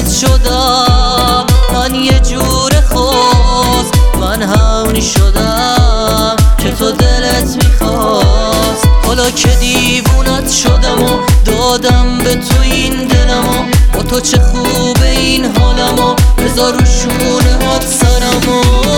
عاشقت شدم، من یه جور خاص، من همونی شدم که تو دلت میخواست. حالا که دیوونت شدم و دادم به تو این دلمو، با تو چه خوبه این حالمو، بذار رو شونه هات سرمو.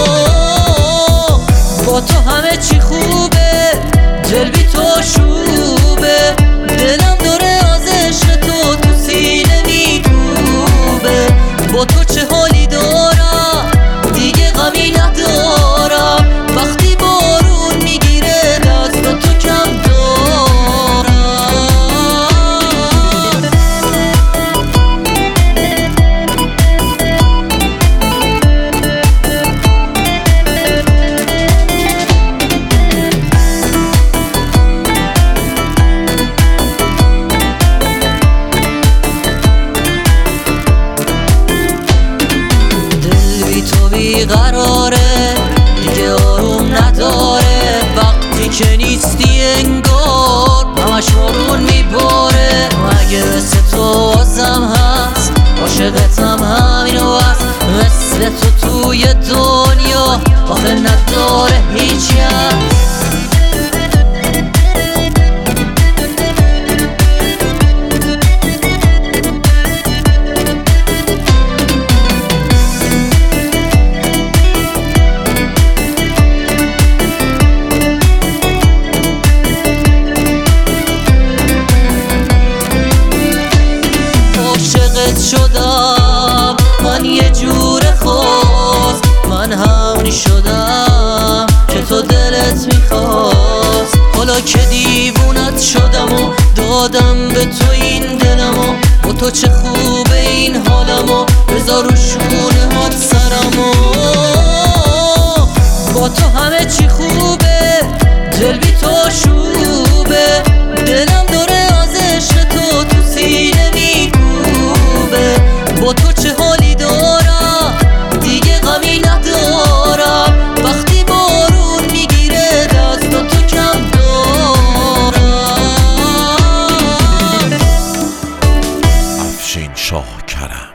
با تو همه چی خوبه، دل بی تو شوبه، دلم داره از عشق تو تو سینه میکوبه. با تو چه حالی دارم دیگه غمی ندارم، وقتی بارون میگیره دست تو کم دارم. بیقراره دیگه آروم نداره، وقتی که نیستی انگار همش بارون میباره. مگه مثل تو آزم هست، عاشقتم همینو هست، مثل تو توی دنیا آخه نداره هیچی هست. شدم من یه جور خاص، من همونی شدم که تو دلت میخواست. حالا که دیوونت شدم و دادم به تو این دلمو، با تو چه خوبه این حالمو، بذار رو شونه هات سرمو. با تو همه چی خوبه، دل بی تو شوبه، دلم داره از عشق تو تو سینه میکوبه. با تو چه حالی دارم دیگه غمی ندارم، وقتی بارون میگیره دست تو کم دارم. افشین شاه کرم.